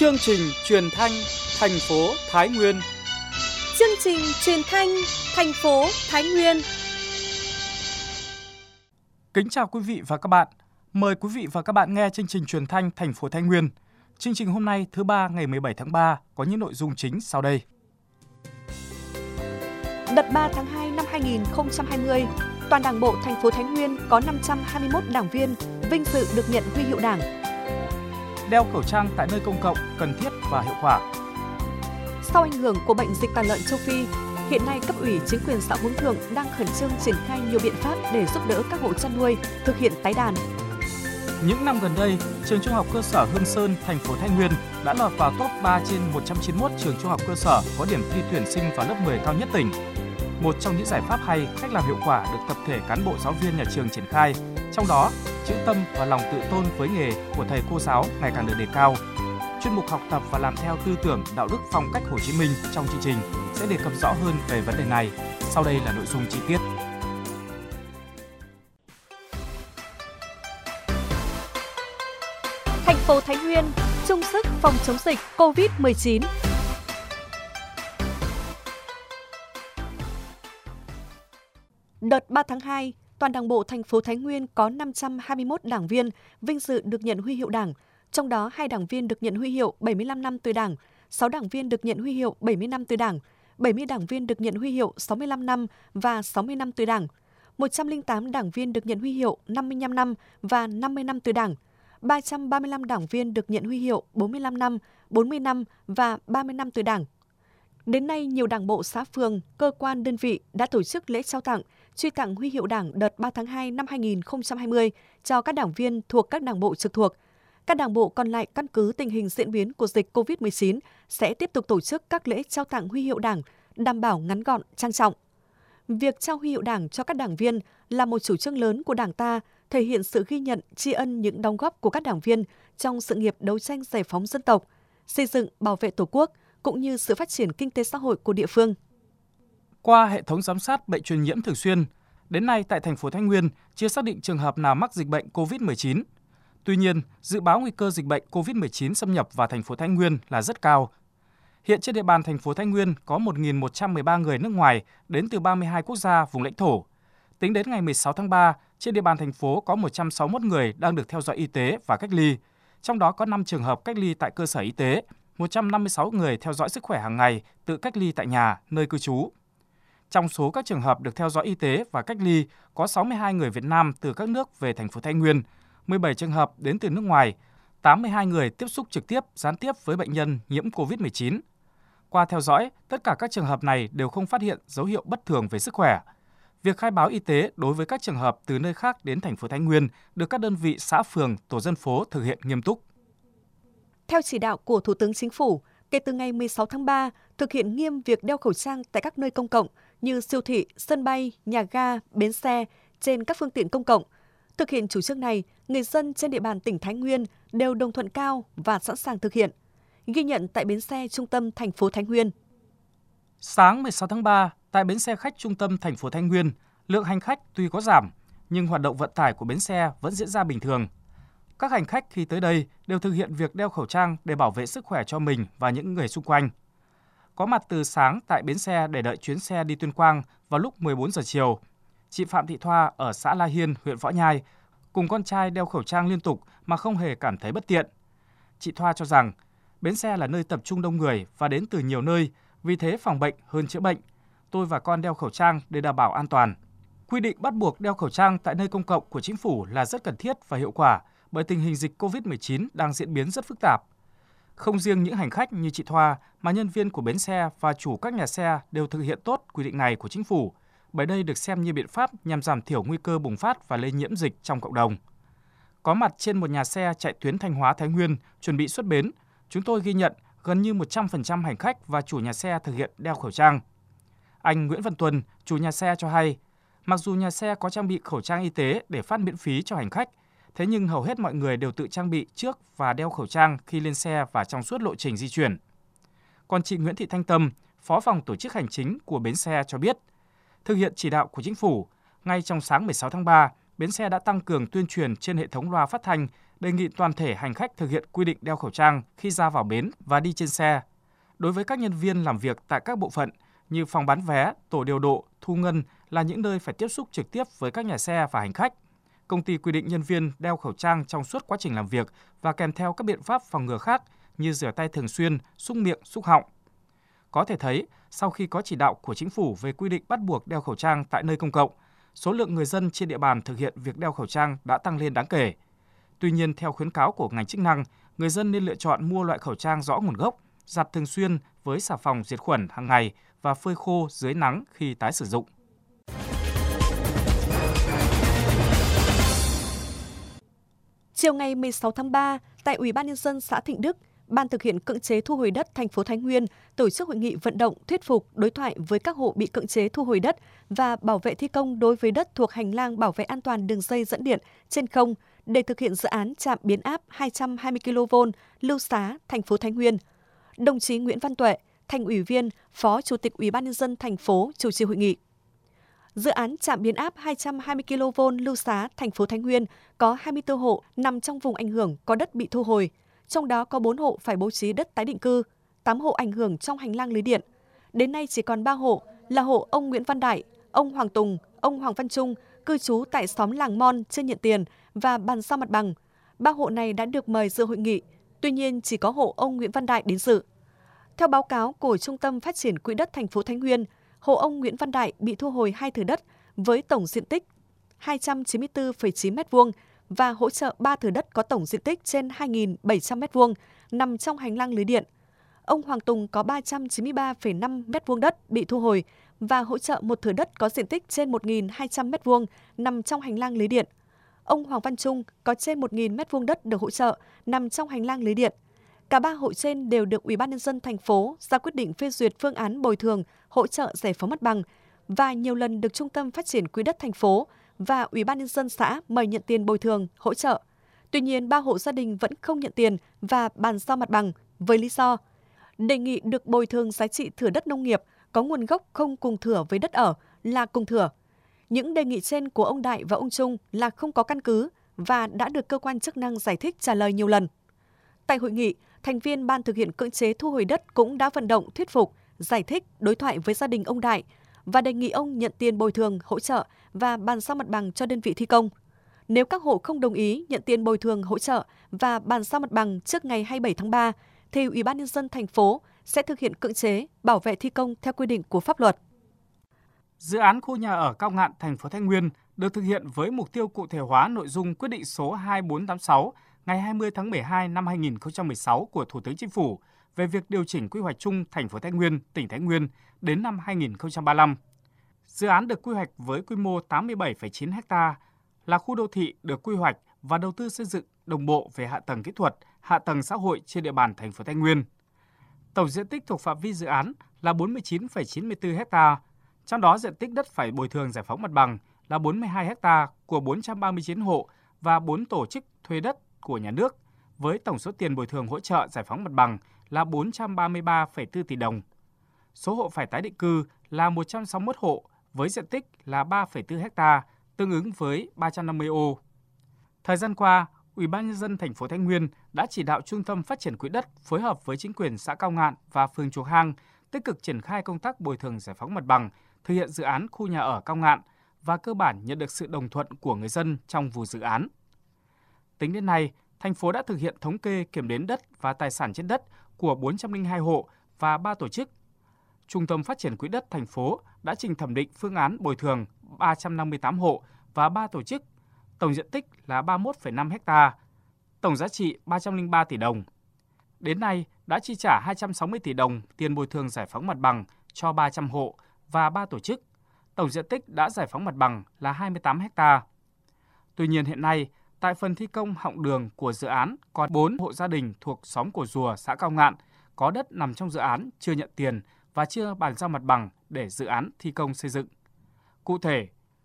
Chương trình truyền thanh thành phố Thái Nguyên. Chương trình truyền thanh thành phố Thái Nguyên. Kính chào quý vị và các bạn. Mời quý vị và các bạn nghe chương trình truyền thanh thành phố Thái Nguyên. Chương trình hôm nay thứ ba ngày 17 tháng 3 có những nội dung chính sau đây. Đợt 3 tháng 2 năm 2020, Toàn Đảng bộ thành phố Thái Nguyên có 521 đảng viên vinh dự được nhận huy hiệu Đảng. Đeo khẩu trang tại nơi công cộng cần thiết và hiệu quả. Sau ảnh hưởng của bệnh dịch tả lợn châu Phi, hiện nay cấp ủy chính quyền xã Hướng Thượng đang khẩn trương triển khai nhiều biện pháp để giúp đỡ các hộ chăn nuôi thực hiện tái đàn. Những năm gần đây, trường Trung học cơ sở Hương Sơn, thành phố Thái Nguyên đã lọt vào top 3 trên 191 trường trung học cơ sở có điểm thi tuyển sinh vào lớp 10 cao nhất tỉnh. Một trong những giải pháp hay, cách làm hiệu quả được tập thể cán bộ giáo viên nhà trường triển khai, trong đó chữ tâm và lòng tự tôn với nghề của thầy cô giáo ngày càng được đề cao. Chuyên mục học tập và làm theo tư tưởng đạo đức phong cách Hồ Chí Minh trong chương trình sẽ đề cập rõ hơn về vấn đề này. Sau đây là nội dung chi tiết. Thành phố Thái Nguyên chung sức phòng chống dịch COVID-19. Đợt 3 tháng 2, Toàn Đảng bộ thành phố Thái Nguyên có 521 đảng viên vinh dự được nhận huy hiệu Đảng, trong đó 2 đảng viên được nhận huy hiệu 75 năm tuổi Đảng, 6 đảng viên được nhận huy hiệu 70 năm tuổi Đảng, 70 đảng viên được nhận huy hiệu 65 năm và 60 năm tuổi Đảng, 108 đảng viên được nhận huy hiệu 55 năm và 50 năm tuổi Đảng, 335 đảng viên được nhận huy hiệu 45 năm, 40 năm và 30 năm tuổi Đảng. Đến nay, nhiều đảng bộ xã phường, cơ quan đơn vị đã tổ chức lễ trao tặng, truy tặng huy hiệu Đảng đợt 3 tháng 2 năm 2020 cho các đảng viên thuộc các đảng bộ trực thuộc. Các đảng bộ còn lại căn cứ tình hình diễn biến của dịch COVID-19 sẽ tiếp tục tổ chức các lễ trao tặng huy hiệu Đảng, đảm bảo ngắn gọn, trang trọng. Việc trao huy hiệu Đảng cho các đảng viên là một chủ trương lớn của Đảng ta, thể hiện sự ghi nhận, tri ân những đóng góp của các đảng viên trong sự nghiệp đấu tranh giải phóng dân tộc, xây dựng, bảo vệ Tổ quốc, cũng như sự phát triển kinh tế xã hội của địa phương. Qua hệ thống giám sát bệnh truyền nhiễm thường xuyên, đến nay tại thành phố Thái Nguyên chưa xác định trường hợp nào mắc dịch bệnh COVID-19. Tuy nhiên, dự báo nguy cơ dịch bệnh COVID-19 xâm nhập vào thành phố Thái Nguyên là rất cao. Hiện trên địa bàn thành phố Thái Nguyên có 1.113 người nước ngoài đến từ 32 quốc gia vùng lãnh thổ. Tính đến ngày 16 tháng 3, trên địa bàn thành phố có 161 người đang được theo dõi y tế và cách ly. Trong đó có 5 trường hợp cách ly tại cơ sở y tế, 156 người theo dõi sức khỏe hàng ngày tự cách ly tại nhà, nơi cư trú. Trong số các trường hợp được theo dõi y tế và cách ly, có 62 người Việt Nam từ các nước về thành phố Thái Nguyên, 17 trường hợp đến từ nước ngoài, 82 người tiếp xúc trực tiếp, gián tiếp với bệnh nhân nhiễm COVID-19. Qua theo dõi, tất cả các trường hợp này đều không phát hiện dấu hiệu bất thường về sức khỏe. Việc khai báo y tế đối với các trường hợp từ nơi khác đến thành phố Thái Nguyên được các đơn vị xã phường, tổ dân phố thực hiện nghiêm túc. Theo chỉ đạo của Thủ tướng Chính phủ, kể từ ngày 16 tháng 3, thực hiện nghiêm việc đeo khẩu trang tại các nơi công cộng như siêu thị, sân bay, nhà ga, bến xe, trên các phương tiện công cộng. Thực hiện chủ trương này, người dân trên địa bàn tỉnh Thái Nguyên đều đồng thuận cao và sẵn sàng thực hiện. Ghi nhận tại bến xe trung tâm thành phố Thái Nguyên. Sáng 16 tháng 3, tại bến xe khách trung tâm thành phố Thái Nguyên, lượng hành khách tuy có giảm, nhưng hoạt động vận tải của bến xe vẫn diễn ra bình thường. Các hành khách khi tới đây đều thực hiện việc đeo khẩu trang để bảo vệ sức khỏe cho mình và những người xung quanh. Có mặt từ sáng tại bến xe để đợi chuyến xe đi Tuyên Quang vào lúc 14 giờ chiều, chị Phạm Thị Thoa ở xã La Hiên, huyện Võ Nhai cùng con trai đeo khẩu trang liên tục mà không hề cảm thấy bất tiện. Chị Thoa cho rằng bến xe là nơi tập trung đông người và đến từ nhiều nơi, vì thế phòng bệnh hơn chữa bệnh. Tôi và con đeo khẩu trang để đảm bảo an toàn. Quy định bắt buộc đeo khẩu trang tại nơi công cộng của chính phủ là rất cần thiết và hiệu quả bởi tình hình dịch COVID-19 đang diễn biến rất phức tạp. Không riêng những hành khách như chị Thoa mà nhân viên của bến xe và chủ các nhà xe đều thực hiện tốt quy định này của chính phủ, bởi đây được xem như biện pháp nhằm giảm thiểu nguy cơ bùng phát và lây nhiễm dịch trong cộng đồng. Có mặt trên một nhà xe chạy tuyến Thanh Hóa Thái Nguyên chuẩn bị xuất bến, chúng tôi ghi nhận gần như 100% hành khách và chủ nhà xe thực hiện đeo khẩu trang. Anh Nguyễn Văn Tuân, chủ nhà xe cho hay, mặc dù nhà xe có trang bị khẩu trang y tế để phát miễn phí cho hành khách, thế nhưng hầu hết mọi người đều tự trang bị trước và đeo khẩu trang khi lên xe và trong suốt lộ trình di chuyển. Còn chị Nguyễn Thị Thanh Tâm, Phó phòng tổ chức hành chính của bến xe cho biết, thực hiện chỉ đạo của chính phủ, ngay trong sáng 16 tháng 3, bến xe đã tăng cường tuyên truyền trên hệ thống loa phát thanh đề nghị toàn thể hành khách thực hiện quy định đeo khẩu trang khi ra vào bến và đi trên xe. Đối với các nhân viên làm việc tại các bộ phận như phòng bán vé, tổ điều độ, thu ngân là những nơi phải tiếp xúc trực tiếp với các nhà xe và hành khách. Công ty quy định nhân viên đeo khẩu trang trong suốt quá trình làm việc và kèm theo các biện pháp phòng ngừa khác như rửa tay thường xuyên, súc miệng, súc họng. Có thể thấy, sau khi có chỉ đạo của chính phủ về quy định bắt buộc đeo khẩu trang tại nơi công cộng, số lượng người dân trên địa bàn thực hiện việc đeo khẩu trang đã tăng lên đáng kể. Tuy nhiên, theo khuyến cáo của ngành chức năng, người dân nên lựa chọn mua loại khẩu trang rõ nguồn gốc, giặt thường xuyên với xà phòng diệt khuẩn hàng ngày và phơi khô dưới nắng khi tái sử dụng. Chiều ngày 16 tháng 3, tại Ủy ban nhân dân xã Thịnh Đức, Ban thực hiện cưỡng chế thu hồi đất thành phố Thái Nguyên tổ chức hội nghị vận động thuyết phục đối thoại với các hộ bị cưỡng chế thu hồi đất và bảo vệ thi công đối với đất thuộc hành lang bảo vệ an toàn đường dây dẫn điện trên không để thực hiện dự án trạm biến áp 220 kV Lưu Xá, thành phố Thái Nguyên. Đồng chí Nguyễn Văn Tuệ, Thành ủy viên, Phó Chủ tịch Ủy ban nhân dân thành phố chủ trì hội nghị. Dự án trạm biến áp 220 kV Lưu Xá, thành phố Thái Nguyên có 24 hộ nằm trong vùng ảnh hưởng có đất bị thu hồi, trong đó có 4 hộ phải bố trí đất tái định cư, 8 hộ ảnh hưởng trong hành lang lưới điện. Đến nay chỉ còn 3 hộ là hộ ông Nguyễn Văn Đại, ông Hoàng Tùng, ông Hoàng Văn Trung cư trú tại xóm Làng Mon chưa nhận tiền và bàn giao mặt bằng. 3 hộ này đã được mời dự hội nghị, tuy nhiên chỉ có hộ ông Nguyễn Văn Đại đến dự. Theo báo cáo của Trung tâm Phát triển Quỹ đất thành phố Thái Nguyên, hộ ông Nguyễn Văn Đại bị thu hồi 2 thửa đất với tổng diện tích 294,9 m2 và hỗ trợ 3 thửa đất có tổng diện tích trên 2.700 m2 nằm trong hành lang lưới điện. Ông Hoàng Tùng có 393,5 m2 đất bị thu hồi và hỗ trợ một thửa đất có diện tích trên 1.200 m2 nằm trong hành lang lưới điện. Ông Hoàng Văn Trung có trên 1.000 m2 đất được hỗ trợ nằm trong hành lang lưới điện. Cả 3 hộ trên đều được Ủy ban nhân dân thành phố ra quyết định phê duyệt phương án bồi thường, hỗ trợ giải phóng mặt bằng và nhiều lần được Trung tâm Phát triển Quỹ đất thành phố và Ủy ban nhân dân xã mời nhận tiền bồi thường, hỗ trợ. Tuy nhiên, 3 hộ gia đình vẫn không nhận tiền và bàn giao mặt bằng với lý do đề nghị được bồi thường giá trị thửa đất nông nghiệp có nguồn gốc không cùng thửa với đất ở là cùng thửa. Những đề nghị trên của ông Đại và ông Trung là không có căn cứ và đã được cơ quan chức năng giải thích trả lời nhiều lần. Tại hội nghị, thành viên Ban thực hiện cưỡng chế thu hồi đất cũng đã vận động thuyết phục, giải thích, đối thoại với gia đình ông Đại và đề nghị ông nhận tiền bồi thường, hỗ trợ và bàn giao mặt bằng cho đơn vị thi công. Nếu các hộ không đồng ý nhận tiền bồi thường, hỗ trợ và bàn giao mặt bằng trước ngày 27 tháng 3, thì Ủy ban nhân dân thành phố sẽ thực hiện cưỡng chế, bảo vệ thi công theo quy định của pháp luật. Dự án khu nhà ở Cao Ngạn, thành phố Thái Nguyên được thực hiện với mục tiêu cụ thể hóa nội dung quyết định số 2486 ngày 20 tháng 12 năm 2016 của Thủ tướng Chính phủ về việc điều chỉnh quy hoạch chung thành phố Thái Nguyên, tỉnh Thái Nguyên đến năm 2035. Dự án được quy hoạch với quy mô 87,9 ha, là khu đô thị được quy hoạch và đầu tư xây dựng đồng bộ về hạ tầng kỹ thuật, hạ tầng xã hội trên địa bàn thành phố Thái Nguyên. Tổng diện tích thuộc phạm vi dự án là 49,94 ha, trong đó diện tích đất phải bồi thường giải phóng mặt bằng là 42 ha của 439 hộ và 4 tổ chức thuê đất của nhà nước, với tổng số tiền bồi thường hỗ trợ giải phóng mặt bằng là 433,4 tỷ đồng. Số hộ phải tái định cư là 161 hộ với diện tích là 3,4 ha, tương ứng với 350 ô. Thời gian qua, Ủy ban nhân dân thành phố Thái Nguyên đã chỉ đạo Trung tâm Phát triển Quỹ đất phối hợp với chính quyền xã Cao Ngạn và phường Chùa Hang tích cực triển khai công tác bồi thường giải phóng mặt bằng, thực hiện dự án khu nhà ở Cao Ngạn và cơ bản nhận được sự đồng thuận của người dân trong vụ dự án. Tính đến nay, thành phố đã thực hiện thống kê kiểm đếm đất và tài sản trên đất của 402 hộ và 3 tổ chức. Trung tâm Phát triển Quỹ đất thành phố đã trình thẩm định phương án bồi thường 358 hộ và 3 tổ chức, tổng diện tích là 31,5 ha, tổng giá trị 303 tỷ đồng. Đến nay đã chi trả 260 tỷ đồng tiền bồi thường giải phóng mặt bằng cho 300 hộ và 3 tổ chức. Tổng diện tích đã giải phóng mặt bằng là 28 ha. Tuy nhiên hiện nay, tại phần thi công họng đường của dự án còn 4 hộ gia đình thuộc xóm Cổ Rùa, xã Cao Ngạn có đất nằm trong dự án chưa nhận tiền và chưa bàn giao mặt bằng để dự án thi công xây dựng. Cụ thể,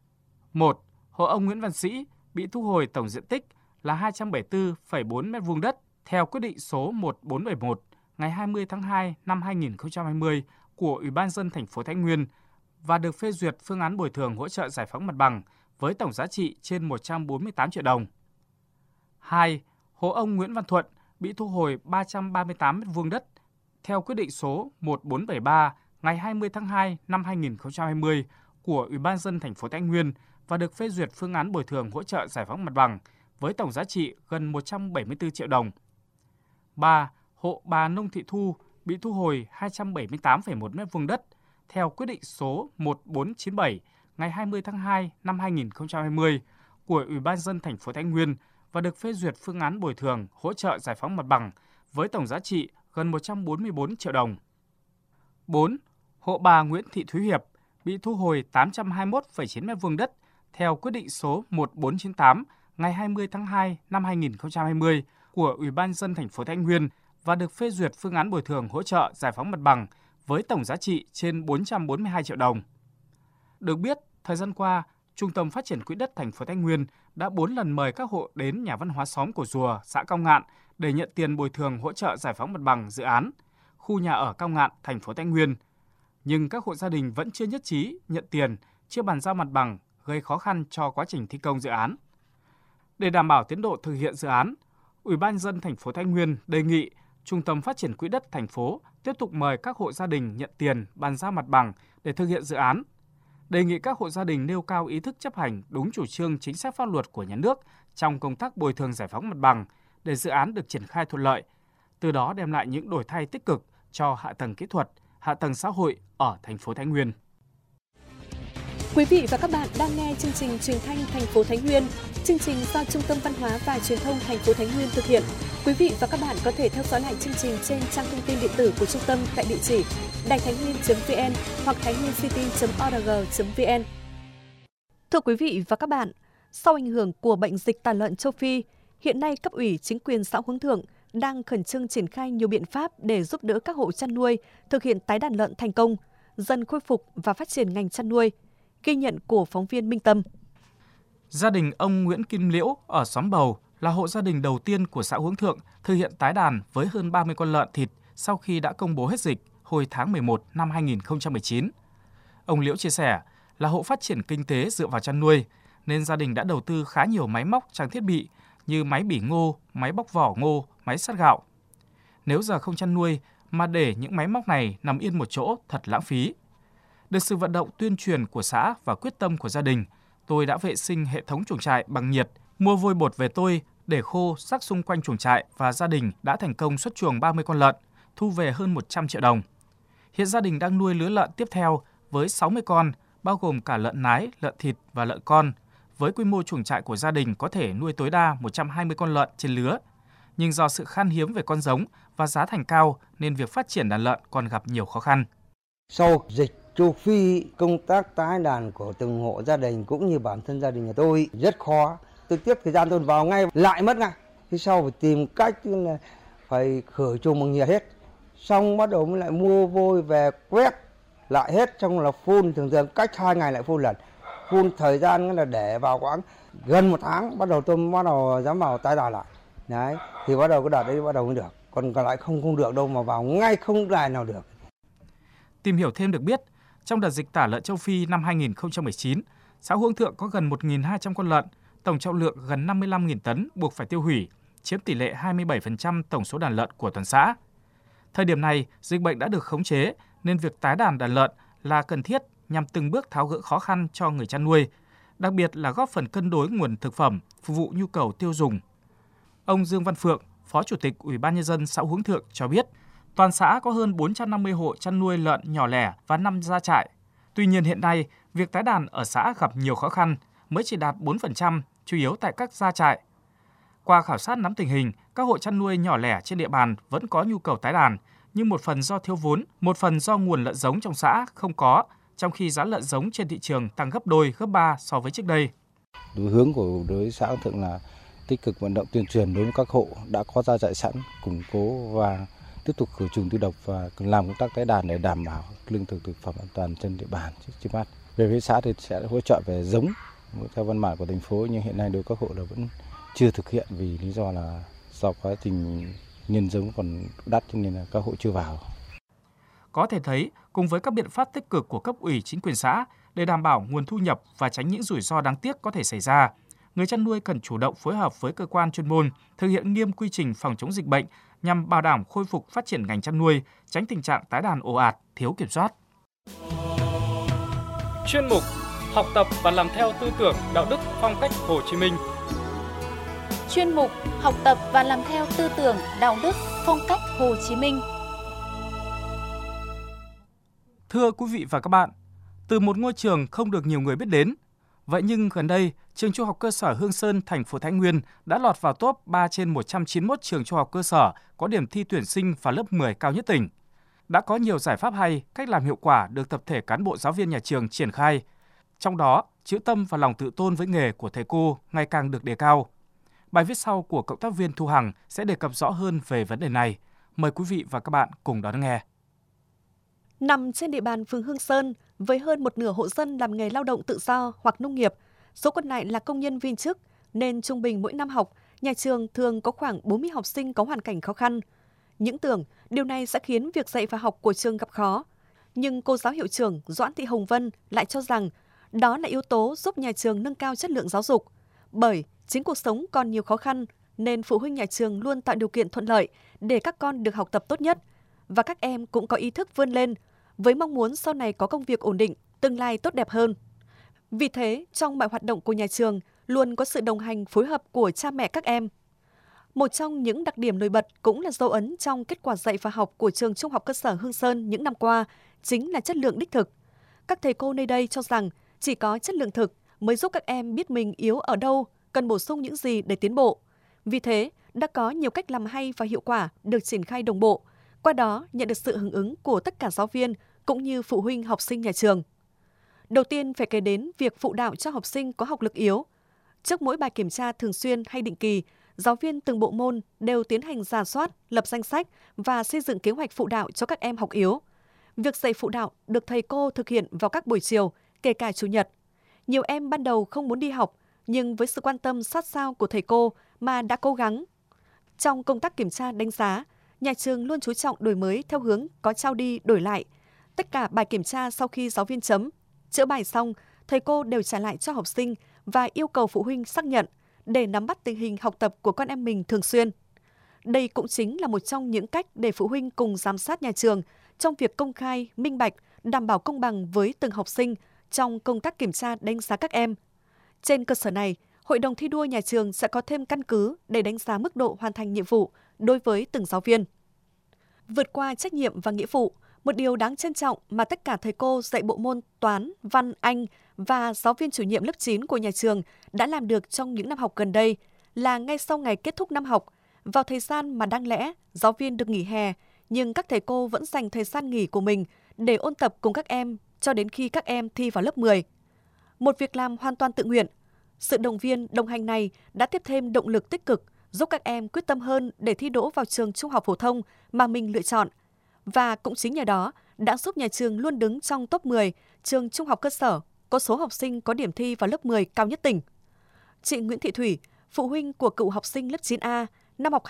1. Hộ ông Nguyễn Văn Sĩ bị thu hồi tổng diện tích là 274,4 m2 đất theo quyết định số 1471 ngày 20 tháng 2 năm 2020 của Ủy ban nhân dân thành phố Thái Nguyên và được phê duyệt phương án bồi thường hỗ trợ giải phóng mặt bằng với tổng giá trị trên 148 triệu đồng. 2. hộ ông Nguyễn Văn Thuận bị thu hồi 338 m2 đất theo quyết định số 1473 ngày 20 tháng 2 năm 2020 của Ủy ban nhân dân thành phố Thái Nguyên và được phê duyệt phương án bồi thường hỗ trợ giải phóng mặt bằng với tổng giá trị gần 174 triệu đồng. 3. Hộ bà Nông Thị Thu bị thu hồi 278,1 m2 đất theo quyết định số 1497 ngày 20 tháng 2 năm 2020 của Ủy ban nhân dân thành phố Thái Nguyên và được phê duyệt phương án bồi thường hỗ trợ giải phóng mặt bằng với tổng giá trị gần 144 triệu đồng. 4. Hộ bà Nguyễn Thị Thúy Hiệp bị thu hồi 821,9 m2 đất theo quyết định số 1498 ngày 20 tháng 2 năm 2020 của Ủy ban nhân dân thành phố Thái Nguyên và được phê duyệt phương án bồi thường hỗ trợ giải phóng mặt bằng với tổng giá trị trên 442 triệu đồng. Được biết, thời gian qua, Trung tâm Phát triển Quỹ đất thành phố Thái Nguyên đã 4 lần mời các hộ đến nhà văn hóa xóm Cổ Rùa, xã Cao Ngạn để nhận tiền bồi thường hỗ trợ giải phóng mặt bằng dự án khu nhà ở Cao Ngạn, thành phố Thái Nguyên. Nhưng các hộ gia đình vẫn chưa nhất trí nhận tiền, chưa bàn giao mặt bằng, gây khó khăn cho quá trình thi công dự án. Để đảm bảo tiến độ thực hiện dự án, Ủy ban nhân dân thành phố Thái Nguyên đề nghị Trung tâm Phát triển Quỹ đất thành phố tiếp tục mời các hộ gia đình nhận tiền, bàn giao mặt bằng để thực hiện dự án. Đề nghị các hộ gia đình nêu cao ý thức chấp hành đúng chủ trương chính sách pháp luật của nhà nước trong công tác bồi thường giải phóng mặt bằng để dự án được triển khai thuận lợi, từ đó đem lại những đổi thay tích cực cho hạ tầng kỹ thuật, hạ tầng xã hội ở thành phố Thái Nguyên. Quý vị và các bạn đang nghe chương trình Truyền thanh thành phố Thái Nguyên. Chương trình do Trung tâm Văn hóa và Truyền thông thành phố Thái Nguyên thực hiện. Quý vị và các bạn có thể theo dõi lại chương trình trên trang thông tin điện tử của trung tâm tại địa chỉ đàitháinhnguyên.vn hoặc thainhnguyêncity.org.vn. Thưa quý vị và các bạn, sau ảnh hưởng của bệnh dịch tả lợn châu Phi, hiện nay cấp ủy chính quyền xã Hướng Thượng đang khẩn trương triển khai nhiều biện pháp để giúp đỡ các hộ chăn nuôi thực hiện tái đàn lợn thành công, dần khôi phục và phát triển ngành chăn nuôi. Ghi nhận của phóng viên Minh Tâm. Gia đình ông Nguyễn Kim Liễu ở xóm Bầu là hộ gia đình đầu tiên của xã Hướng Thượng thực hiện tái đàn với hơn 30 con lợn thịt sau khi đã công bố hết dịch hồi tháng 11 năm 2019. Ông Liễu chia sẻ là hộ phát triển kinh tế dựa vào chăn nuôi nên gia đình đã đầu tư khá nhiều máy móc trang thiết bị như máy bỉ ngô, máy bóc vỏ ngô, máy sắt gạo. Nếu giờ không chăn nuôi mà để những máy móc này nằm yên một chỗ thật lãng phí. Được sự vận động tuyên truyền của xã và quyết tâm của gia đình, tôi đã vệ sinh hệ thống chuồng trại bằng nhiệt, mua vôi bột về tôi để khô rắc xung quanh chuồng trại và gia đình đã thành công xuất chuồng 30 con lợn, thu về hơn 100 triệu đồng. Hiện gia đình đang nuôi lứa lợn tiếp theo với 60 con, bao gồm cả lợn nái, lợn thịt và lợn con. Với quy mô chuồng trại của gia đình có thể nuôi tối đa 120 con lợn trên lứa. Nhưng do sự khan hiếm về con giống và giá thành cao nên việc phát triển đàn lợn còn gặp nhiều khó khăn. Sau dịch châu Phi, công tác tái đàn của từng hộ gia đình cũng như bản thân gia đình nhà tôi rất khó. Trực tiếp thời gian tôi vào ngay lại mất ngay. Thế sau phải tìm cách là phải khử trùng bằng nhiệt hết. Xong bắt đầu mới lại mua vôi về quét lại hết, xong là phun, thường cách 2 ngày lại phun lần. Phun thời gian là để vào khoảng gần 1 tháng, bắt đầu dám vào tái đàn lại. Đấy, thì bắt đầu cái đợt đấy bắt đầu mới được. Còn lại không được đâu, mà vào ngay không đài nào được. Tìm hiểu thêm được biết, trong đợt dịch tả lợn châu Phi năm 2019, xã Hướng Thượng có gần 1.200 con lợn, tổng trọng lượng gần 55.000 tấn buộc phải tiêu hủy, chiếm tỷ lệ 27% tổng số đàn lợn của toàn xã. Thời điểm này, dịch bệnh đã được khống chế nên việc tái đàn lợn là cần thiết nhằm từng bước tháo gỡ khó khăn cho người chăn nuôi, đặc biệt là góp phần cân đối nguồn thực phẩm phục vụ nhu cầu tiêu dùng. Ông Dương Văn Phượng, Phó Chủ tịch Ủy ban nhân dân xã Hướng Thượng cho biết, toàn xã có hơn 450 hộ chăn nuôi lợn nhỏ lẻ và 5 gia trại. Tuy nhiên hiện nay, việc tái đàn ở xã gặp nhiều khó khăn, mới chỉ đạt 4%, chủ yếu tại các gia trại. Qua khảo sát nắm tình hình, các hộ chăn nuôi nhỏ lẻ trên địa bàn vẫn có nhu cầu tái đàn, nhưng một phần do thiếu vốn, một phần do nguồn lợn giống trong xã không có, trong khi giá lợn giống trên thị trường tăng gấp đôi, gấp 3 so với trước đây. Hướng của đối với xã Thượng là tích cực vận động tuyên truyền đối với các hộ đã có gia trại sẵn, củng cố và tiếp tục khử trùng tiêu độc và làm công tác tái đàn để đảm bảo lương thực thực phẩm an toàn trên địa bàn trước mắt. Về phía xã thì sẽ hỗ trợ về giống theo văn bản của thành phố, nhưng hiện nay đối với các hộ là vẫn chưa thực hiện vì lý do là do quá trình nhân giống còn đắt cho nên là các hộ chưa vào. Có thể thấy, cùng với các biện pháp tích cực của cấp ủy chính quyền xã để đảm bảo nguồn thu nhập và tránh những rủi ro đáng tiếc có thể xảy ra, người chăn nuôi cần chủ động phối hợp với cơ quan chuyên môn, thực hiện nghiêm quy trình phòng chống dịch bệnh nhằm bảo đảm khôi phục phát triển ngành chăn nuôi, tránh tình trạng tái đàn ồ ạt, thiếu kiểm soát. Chuyên mục Học tập và làm theo tư tưởng đạo đức phong cách Hồ Chí Minh. Chuyên mục Học tập và làm theo tư tưởng đạo đức phong cách Hồ Chí Minh. Thưa quý vị và các bạn, từ một ngôi trường không được nhiều người biết đến, vậy nhưng gần đây, trường Trung học cơ sở Hương Sơn, thành phố Thái Nguyên đã lọt vào top 3 trên 191 trường trung học cơ sở có điểm thi tuyển sinh vào lớp 10 cao nhất tỉnh. Đã có nhiều giải pháp hay, cách làm hiệu quả được tập thể cán bộ giáo viên nhà trường triển khai. Trong đó, chữ tâm và lòng tự tôn với nghề của thầy cô ngày càng được đề cao. Bài viết sau của cộng tác viên Thu Hằng sẽ đề cập rõ hơn về vấn đề này. Mời quý vị và các bạn cùng đón nghe. Nằm trên địa bàn phường Hương Sơn, với hơn một nửa hộ dân làm nghề lao động tự do hoặc nông nghiệp, số còn lại là công nhân viên chức, nên trung bình mỗi năm học, nhà trường thường có khoảng 40 học sinh có hoàn cảnh khó khăn. Những tưởng điều này sẽ khiến việc dạy và học của trường gặp khó. Nhưng cô giáo hiệu trưởng Doãn Thị Hồng Vân lại cho rằng đó là yếu tố giúp nhà trường nâng cao chất lượng giáo dục. Bởi chính cuộc sống còn nhiều khó khăn, nên phụ huynh nhà trường luôn tạo điều kiện thuận lợi để các con được học tập tốt nhất. Và các em cũng có ý thức vươn lên, với mong muốn sau này có công việc ổn định, tương lai tốt đẹp hơn. Vì thế, trong mọi hoạt động của nhà trường luôn có sự đồng hành phối hợp của cha mẹ các em. Một trong những đặc điểm nổi bật cũng là dấu ấn trong kết quả dạy và học của trường Trung học cơ sở Hương Sơn những năm qua chính là chất lượng đích thực. Các thầy cô nơi đây cho rằng chỉ có chất lượng thực mới giúp các em biết mình yếu ở đâu, cần bổ sung những gì để tiến bộ. Vì thế, đã có nhiều cách làm hay và hiệu quả được triển khai đồng bộ, qua đó nhận được sự hưởng ứng của tất cả giáo viên cũng như phụ huynh học sinh nhà trường. Đầu tiên phải kể đến việc phụ đạo cho học sinh có học lực yếu. Trước mỗi bài kiểm tra thường xuyên hay định kỳ, giáo viên từng bộ môn đều tiến hành rà soát, lập danh sách và xây dựng kế hoạch phụ đạo cho các em học yếu. Việc dạy phụ đạo được thầy cô thực hiện vào các buổi chiều, kể cả chủ nhật. Nhiều em ban đầu không muốn đi học, nhưng với sự quan tâm sát sao của thầy cô mà đã cố gắng. Trong công tác kiểm tra đánh giá, nhà trường luôn chú trọng đổi mới theo hướng có trao đi đổi lại. Tất cả bài kiểm tra sau khi giáo viên chấm, chữa bài xong, thầy cô đều trả lại cho học sinh và yêu cầu phụ huynh xác nhận để nắm bắt tình hình học tập của con em mình thường xuyên. Đây cũng chính là một trong những cách để phụ huynh cùng giám sát nhà trường trong việc công khai, minh bạch, đảm bảo công bằng với từng học sinh trong công tác kiểm tra đánh giá các em. Trên cơ sở này, Hội đồng thi đua nhà trường sẽ có thêm căn cứ để đánh giá mức độ hoàn thành nhiệm vụ đối với từng giáo viên. Vượt qua trách nhiệm và nghĩa vụ, một điều đáng trân trọng mà tất cả thầy cô dạy bộ môn toán, văn, anh và giáo viên chủ nhiệm lớp 9 của nhà trường đã làm được trong những năm học gần đây là ngay sau ngày kết thúc năm học, vào thời gian mà đáng lẽ giáo viên được nghỉ hè, nhưng các thầy cô vẫn dành thời gian nghỉ của mình để ôn tập cùng các em cho đến khi các em thi vào lớp 10. Một việc làm hoàn toàn tự nguyện. Sự động viên, đồng hành này đã tiếp thêm động lực tích cực, giúp các em quyết tâm hơn để thi đỗ vào trường trung học phổ thông mà mình lựa chọn. Và cũng chính nhờ đó đã giúp nhà trường luôn đứng trong top 10 trường trung học cơ sở có số học sinh có điểm thi vào lớp 10 cao nhất tỉnh. Chị Nguyễn Thị Thủy, phụ huynh của cựu học sinh lớp 9A năm học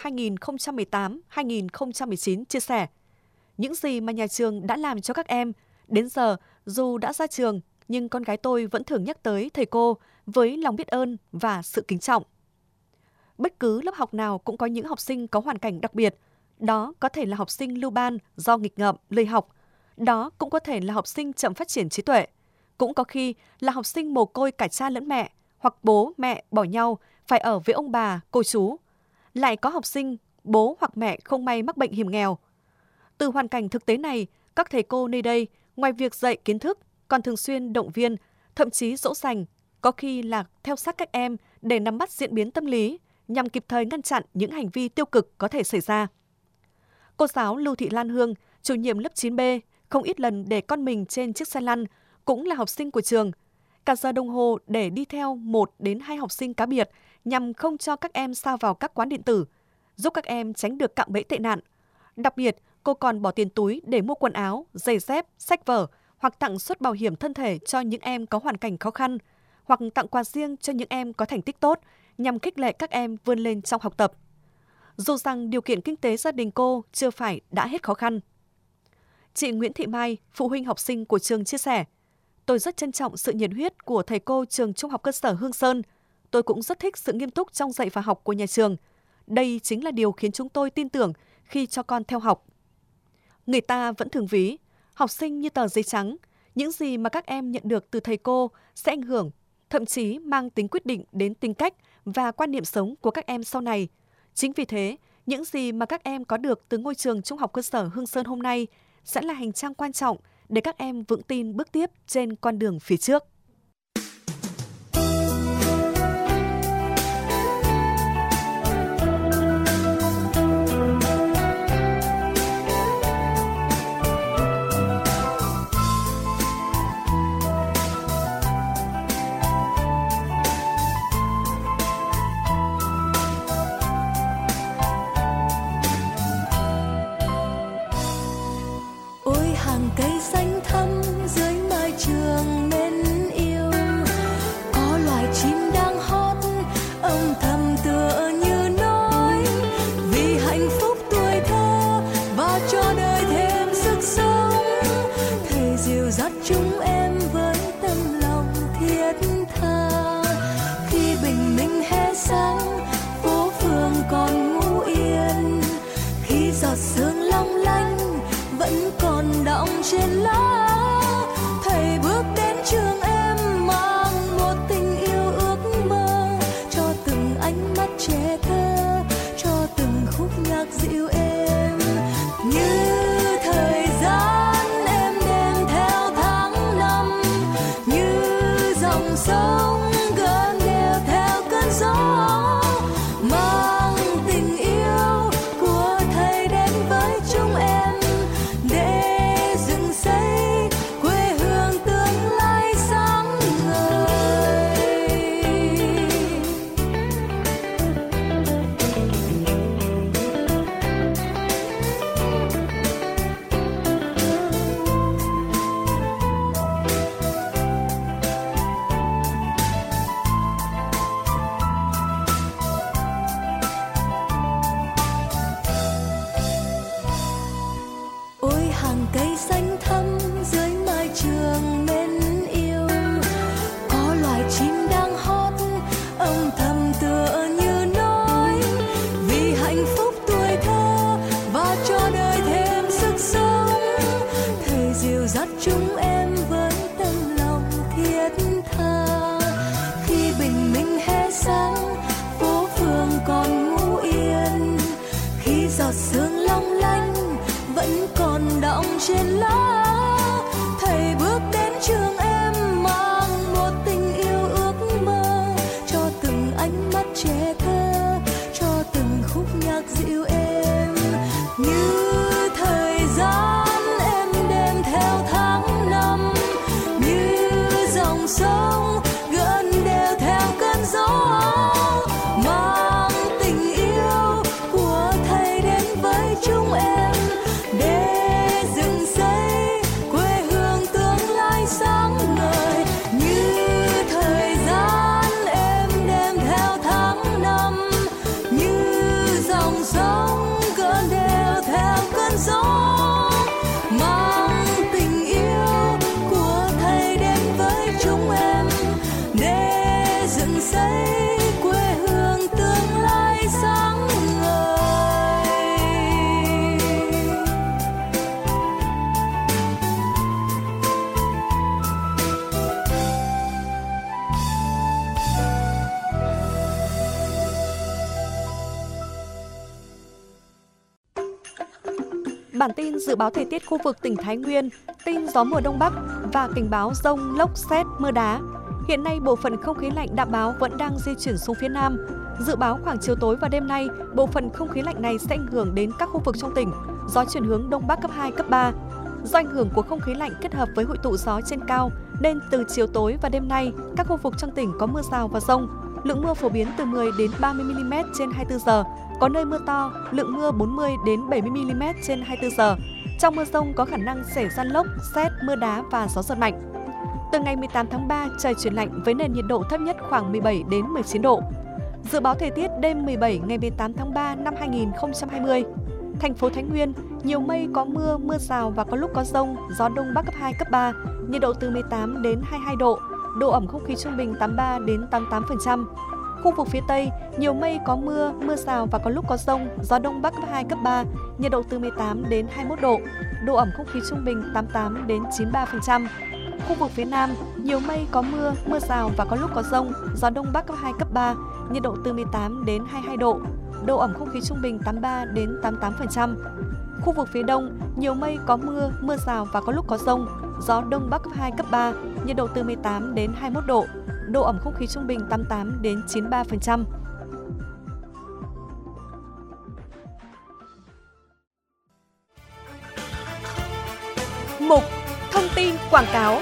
2018-2019 chia sẻ, những gì mà nhà trường đã làm cho các em, đến giờ dù đã ra trường nhưng con gái tôi vẫn thường nhắc tới thầy cô với lòng biết ơn và sự kính trọng. Bất cứ lớp học nào cũng có những học sinh có hoàn cảnh đặc biệt. Đó có thể là học sinh lưu ban do nghịch ngợm, lười học. Đó cũng có thể là học sinh chậm phát triển trí tuệ. Cũng có khi là học sinh mồ côi cả cha lẫn mẹ, hoặc bố, mẹ bỏ nhau, phải ở với ông bà, cô chú. Lại có học sinh, bố hoặc mẹ không may mắc bệnh hiểm nghèo. Từ hoàn cảnh thực tế này, các thầy cô nơi đây, ngoài việc dạy kiến thức, còn thường xuyên động viên, thậm chí dỗ dành, có khi là theo sát các em để nắm bắt diễn biến tâm lý, nhằm kịp thời ngăn chặn những hành vi tiêu cực có thể xảy ra. Cô giáo Lưu Thị Lan Hương, chủ nhiệm lớp 9B, không ít lần để con mình trên chiếc xe lăn, cũng là học sinh của trường. Cả giờ đồng hồ để đi theo 1 đến 2 học sinh cá biệt nhằm không cho các em sa vào các quán điện tử, giúp các em tránh được cạm bẫy tệ nạn. Đặc biệt, cô còn bỏ tiền túi để mua quần áo, giày dép, sách vở hoặc tặng suất bảo hiểm thân thể cho những em có hoàn cảnh khó khăn, hoặc tặng quà riêng cho những em có thành tích tốt nhằm khích lệ các em vươn lên trong học tập. Dù rằng điều kiện kinh tế gia đình cô chưa phải đã hết khó khăn. Chị Nguyễn Thị Mai, phụ huynh học sinh của trường chia sẻ, tôi rất trân trọng sự nhiệt huyết của thầy cô trường Trung học cơ sở Hương Sơn. tôi cũng rất thích sự nghiêm túc trong dạy và học của nhà trường. Đây chính là điều khiến chúng tôi tin tưởng khi cho con theo học. Người ta vẫn thường ví, học sinh như tờ giấy trắng, những gì mà các em nhận được từ thầy cô sẽ ảnh hưởng, thậm chí mang tính quyết định đến tính cách và quan niệm sống của các em sau này. Chính vì thế, những gì mà các em có được từ ngôi trường Trung học cơ sở Hương Sơn hôm nay sẽ là hành trang quan trọng để các em vững tin bước tiếp trên con đường phía trước. Cây xanh thắm dưới mái trường mến yêu, có loài chim đang hót âm thầm tựa như nói vì hạnh phúc tuổi thơ và cho đời thêm sức sống. Thầy dìu dắt chúng em với tâm lòng thiết tha, khi bình minh hé sáng phố phường còn ngủ yên, khi giọt sương long lanh vẫn còn đọng trên lá. Thầy bước đến trường em mang một tình yêu ước mơ, cho từng ánh mắt trẻ thơ, cho từng khúc nhạc dịu êm. Như thời gian em đem theo tháng năm, như dòng sông gần đeo theo cơn gió, mang tình yêu của thầy đến với chúng em. Cây xanh thắm dưới mái trường mến yêu, có loài chim đang hót âm thầm tựa như nói vì hạnh phúc tuổi thơ và cho đời thêm sức sống. Thầy dìu dắt chúng em với tâm lòng thiết tha, khi bình minh hé sáng phố phường còn ngủ yên, khi giọt sương long lanh vẫn còn đọng trên lá. Thầy bước đến trường em mang một tình yêu ước mơ, cho từng ánh mắt trẻ thơ, cho từng khúc nhạc dịu êm. Như thời gian em đem theo tháng năm, như dòng sông gần đeo theo cơn gió, mang tình yêu của thầy đến với chúng em. Để dựng xây quê hương tương lai sáng ngời, như thời gian em đem theo tháng năm, như dòng sông gần đeo theo cơn gió, mang tình yêu của thầy đến với chúng em. Để dựng xây quê hương tương lai sáng ngời. Bản tin dự báo thời tiết khu vực tỉnh Thái Nguyên, tin gió mùa đông bắc và cảnh báo dông, lốc, sét, mưa đá. Hiện nay, bộ phận không khí lạnh đạm báo vẫn đang di chuyển xuống phía Nam. Dự báo khoảng chiều tối và đêm nay, bộ phận không khí lạnh này sẽ ảnh hưởng đến các khu vực trong tỉnh. Gió chuyển hướng Đông Bắc cấp 2, cấp 3. Do ảnh hưởng của không khí lạnh kết hợp với hội tụ gió trên cao, nên từ chiều tối và đêm nay, các khu vực trong tỉnh có mưa rào và dông. Lượng mưa phổ biến từ 10 đến 30 mm trên 24 giờ, có nơi mưa to, lượng mưa 40 đến 70 mm trên 24 giờ. Trong mưa dông có khả năng xảy ra lốc, sét, mưa đá và gió giật mạnh. Từ ngày 18 tháng 3, trời chuyển lạnh với nền nhiệt độ thấp nhất khoảng 17 đến 19 độ. Dự báo thời tiết đêm 17 ngày 18 tháng 3 năm 2020. Thành phố Thái Nguyên, nhiều mây, có mưa, mưa rào và có lúc có dông, gió đông bắc cấp 2, cấp 3, nhiệt độ từ 18 đến 22 độ, độ ẩm không khí trung bình 83 đến 88%. Khu vực phía Tây, nhiều mây có mưa, mưa rào và có lúc có dông, gió Đông Bắc cấp 2, cấp 3, nhiệt độ từ 18 đến 21 độ, độ ẩm không khí trung bình 88 đến 93%. Khu vực phía Nam, nhiều mây có mưa, mưa rào và có lúc có dông, gió Đông Bắc cấp 2, cấp 3, nhiệt độ từ 18 đến 22 độ, độ ẩm không khí trung bình 83 đến 88%. Khu vực phía Đông, nhiều mây có mưa, mưa rào và có lúc có dông, gió Đông Bắc cấp 2, cấp 3, nhiệt độ từ 18 đến 21 độ, độ ẩm không khí trung bình 88 đến 93%. Mục Thông tin quảng cáo.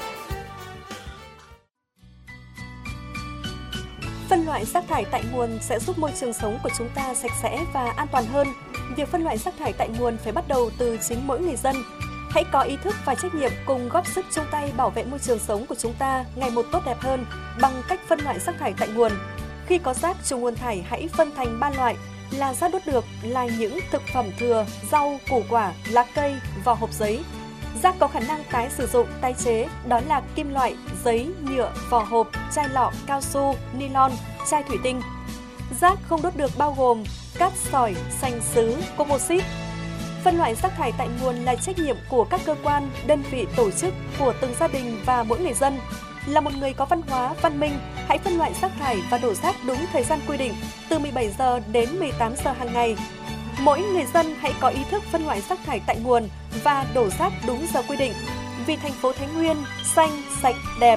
Phân loại rác thải tại nguồn sẽ giúp môi trường sống của chúng ta sạch sẽ và an toàn hơn. Việc phân loại rác thải tại nguồn phải bắt đầu từ chính mỗi người dân. Hãy có ý thức và trách nhiệm cùng góp sức chung tay bảo vệ môi trường sống của chúng ta ngày một tốt đẹp hơn bằng cách phân loại rác thải tại nguồn. Khi có rác từ nguồn thải hãy phân thành 3 loại là rác đốt được là những thực phẩm thừa, rau, củ quả, lá cây, vỏ hộp giấy. Rác có khả năng tái sử dụng, tái chế đó là kim loại, giấy, nhựa, vỏ hộp, chai lọ, cao su, nylon, chai thủy tinh. Rác không đốt được bao gồm cát sỏi, sành sứ, composite. Phân loại rác thải tại nguồn là trách nhiệm của các cơ quan, đơn vị, tổ chức, của từng gia đình và mỗi người dân. Là một người có văn hóa, văn minh, hãy phân loại rác thải và đổ rác đúng thời gian quy định, từ 17 giờ đến 18 giờ hàng ngày. Mỗi người dân hãy có ý thức phân loại rác thải tại nguồn và đổ rác đúng giờ quy định. Vì thành phố Thái Nguyên xanh, sạch, đẹp.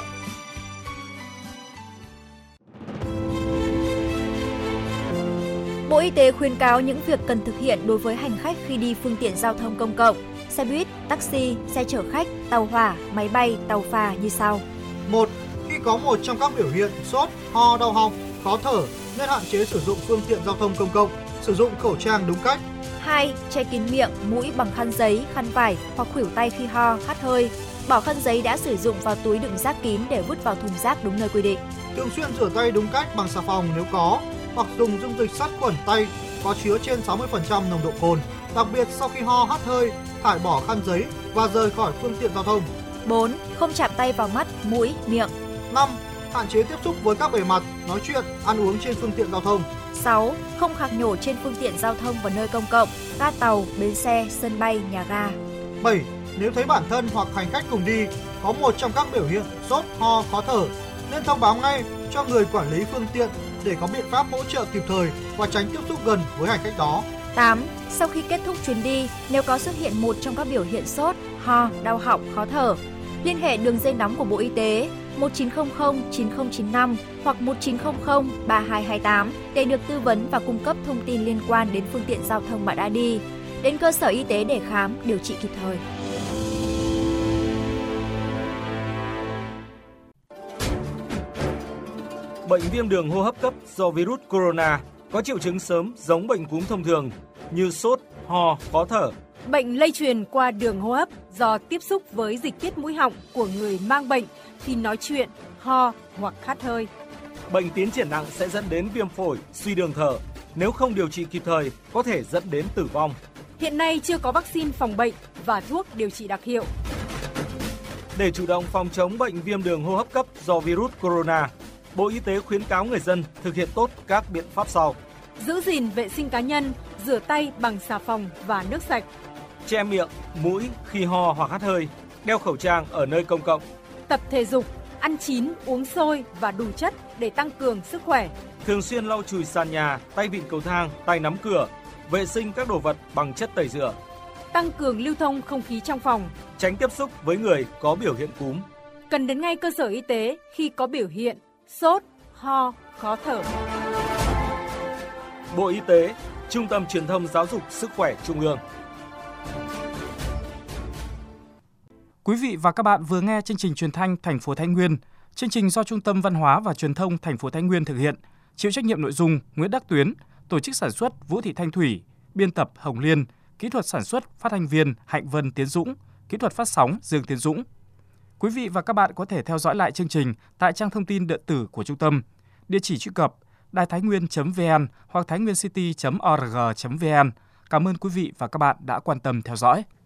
Bộ Y tế khuyến cáo những việc cần thực hiện đối với hành khách khi đi phương tiện giao thông công cộng, xe buýt, taxi, xe chở khách, tàu hỏa, máy bay, tàu phà như sau. 1. Khi có một trong các biểu hiện sốt, ho, đau họng, khó thở nên hạn chế sử dụng phương tiện giao thông công cộng, sử dụng khẩu trang đúng cách. 2. Che kín miệng, mũi bằng khăn giấy, khăn vải hoặc khuỷu tay khi ho, hắt hơi. Bỏ khăn giấy đã sử dụng vào túi đựng rác kín để vứt vào thùng rác đúng nơi quy định. Thường xuyên rửa tay đúng cách bằng xà phòng nếu có, hoặc dùng dung dịch sát khuẩn tay có chứa trên 60% nồng độ cồn. Đặc biệt sau khi ho, hắt hơi, thải bỏ khăn giấy và rời khỏi phương tiện giao thông. 4. Không chạm tay vào mắt, mũi, miệng. 5. Hạn chế tiếp xúc với các bề mặt, nói chuyện, ăn uống trên phương tiện giao thông. 6. Không khạc nhổ trên phương tiện giao thông và nơi công cộng, ga tàu, bến xe, sân bay, nhà ga. 7. Nếu thấy bản thân hoặc hành khách cùng đi có một trong các biểu hiện sốt, ho, khó thở, nên thông báo ngay cho người quản lý phương tiện để có biện pháp hỗ trợ kịp thời và tránh tiếp xúc gần với hành khách đó. 8. Sau khi kết thúc chuyến đi, nếu có xuất hiện một trong các biểu hiện sốt, ho, đau họng, khó thở, liên hệ đường dây nóng của Bộ Y tế 1900 9095 hoặc 1900 3228 để được tư vấn và cung cấp thông tin liên quan đến phương tiện giao thông bạn đã đi, đến cơ sở y tế để khám, điều trị kịp thời. Bệnh viêm đường hô hấp cấp do virus corona có triệu chứng sớm giống bệnh cúm thông thường như sốt, ho, khó thở. Bệnh lây truyền qua đường hô hấp do tiếp xúc với dịch tiết mũi họng của người mang bệnh khi nói chuyện, ho hoặc hắt hơi. Bệnh tiến triển nặng sẽ dẫn đến viêm phổi, suy đường thở. Nếu không điều trị kịp thời, có thể dẫn đến tử vong. Hiện nay chưa có vaccine phòng bệnh và thuốc điều trị đặc hiệu. Để chủ động phòng chống bệnh viêm đường hô hấp cấp do virus corona, Bộ Y tế khuyến cáo người dân thực hiện tốt các biện pháp sau. Giữ gìn vệ sinh cá nhân, rửa tay bằng xà phòng và nước sạch. Che miệng, mũi khi ho hoặc hắt hơi, đeo khẩu trang ở nơi công cộng. Tập thể dục, ăn chín, uống sôi và đủ chất để tăng cường sức khỏe. Thường xuyên lau chùi sàn nhà, tay vịn cầu thang, tay nắm cửa, vệ sinh các đồ vật bằng chất tẩy rửa. Tăng cường lưu thông không khí trong phòng. Tránh tiếp xúc với người có biểu hiện cúm. Cần đến ngay cơ sở y tế khi có biểu hiện sốt, ho, khó thở. Bộ Y tế, Trung tâm Truyền thông Giáo dục Sức khỏe Trung ương. Quý vị và các bạn vừa nghe chương trình truyền thanh Thành phố Thái Nguyên. Chương trình do Trung tâm Văn hóa và Truyền thông Thành phố Thái Nguyên thực hiện. Chịu trách nhiệm nội dung Nguyễn Đắc Tuyến, tổ chức sản xuất Vũ Thị Thanh Thủy, biên tập Hồng Liên, kỹ thuật sản xuất phát thanh viên Hạnh Vân Tiến Dũng, kỹ thuật phát sóng Dương Tiến Dũng. Quý vị và các bạn có thể theo dõi lại chương trình tại trang thông tin điện tử của trung tâm, địa chỉ truy cập đaithainguyen.vn hoặc thainguencity.org.vn. Cảm ơn quý vị và các bạn đã quan tâm theo dõi.